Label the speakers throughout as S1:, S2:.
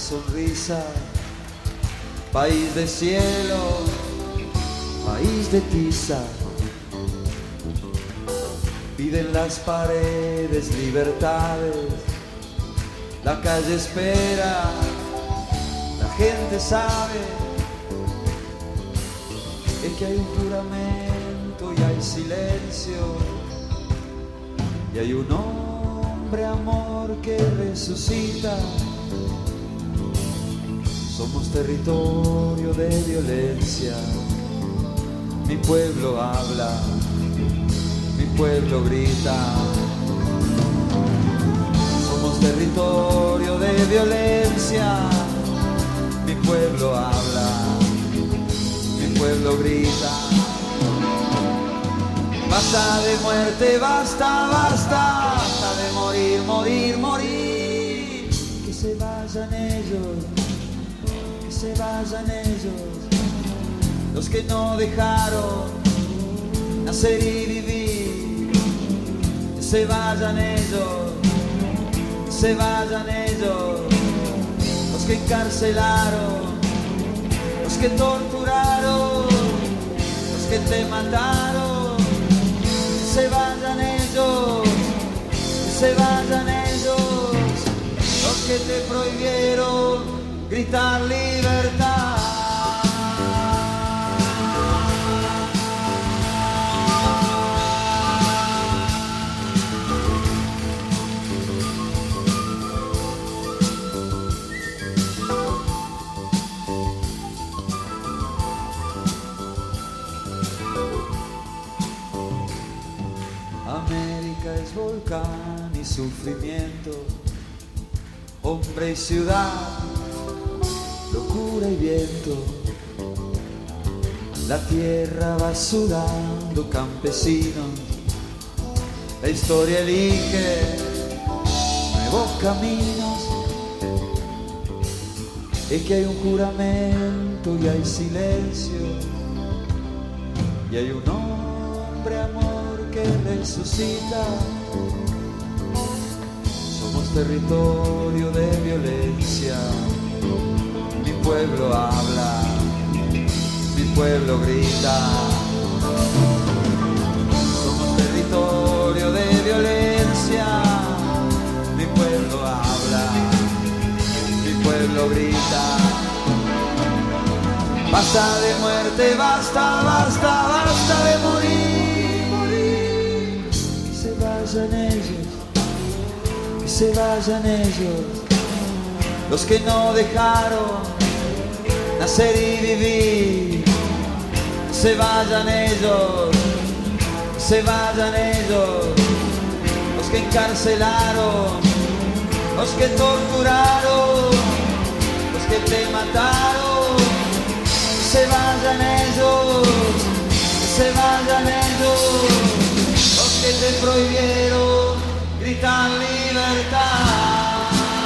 S1: sonrisa, país de cielo, país de tiza. Piden las paredes libertades, la calle espera, la gente sabe, es que hay un juramento y hay silencio, y hay un hombre amor que resucita. Somos territorio de violencia, mi pueblo habla, mi pueblo grita. Somos territorio de violencia, mi pueblo habla, mi pueblo grita. Basta de muerte, basta, basta, basta de morir, morir, morir. Que se vayan ellos, que se vayan ellos, los que no dejaron nacer y vivir. Que se vayan ellos, que se vayan ellos, los que encarcelaron, los que torturaron, los que te mataron. Que se vayan ellos, que se vayan ellos, los que te prohibieron gritar libertad. América es volcán y sufrimiento, hombre y ciudad, locura y viento. La tierra va sudando, campesinos, la historia elige nuevos caminos. Es que hay un juramento y hay silencio, y hay un hombre amor que resucita. Somos territorio de violencia, mi pueblo habla, mi pueblo grita. Somos territorio de violencia, mi pueblo habla, mi pueblo grita. Basta de muerte, basta, basta, basta de morir. Que se vayan ellos, que se vayan ellos, los que no dejaron nacer y vivir. Que se vayan ellos, que se vayan ellos, los que encarcelaron, los que torturaron, los que te mataron. Que se vayan ellos, que se vayan ellos, los que te prohibieron gritar libertad.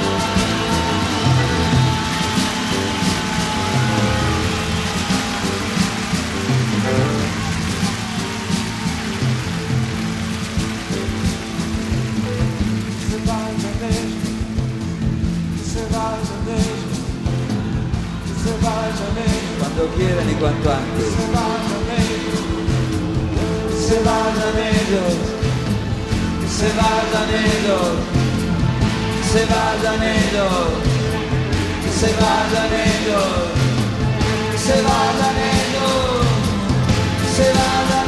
S1: Que se vayan ellos, que se vayan ellos, que se vayan ellos, cuando quieran y cuanto antes. Que se vayan ellos, que se vayan ellos, que se vayan ellos, que se vayan ellos, que se vayan ellos, que se vayan ellos, que se vayan ellos.